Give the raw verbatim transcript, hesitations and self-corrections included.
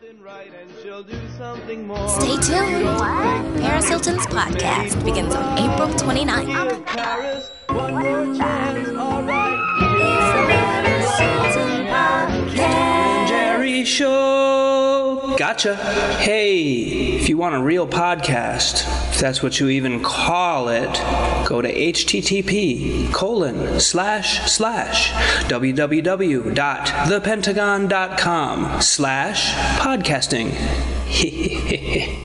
Stay tuned. Paris Hilton's podcast begins on April twenty-ninth. Jerry Show. Gotcha. Hey, if you want a real podcast, if that's what you even call it, go to http colon slash slash www dot thepentagon dot com slash podcasting.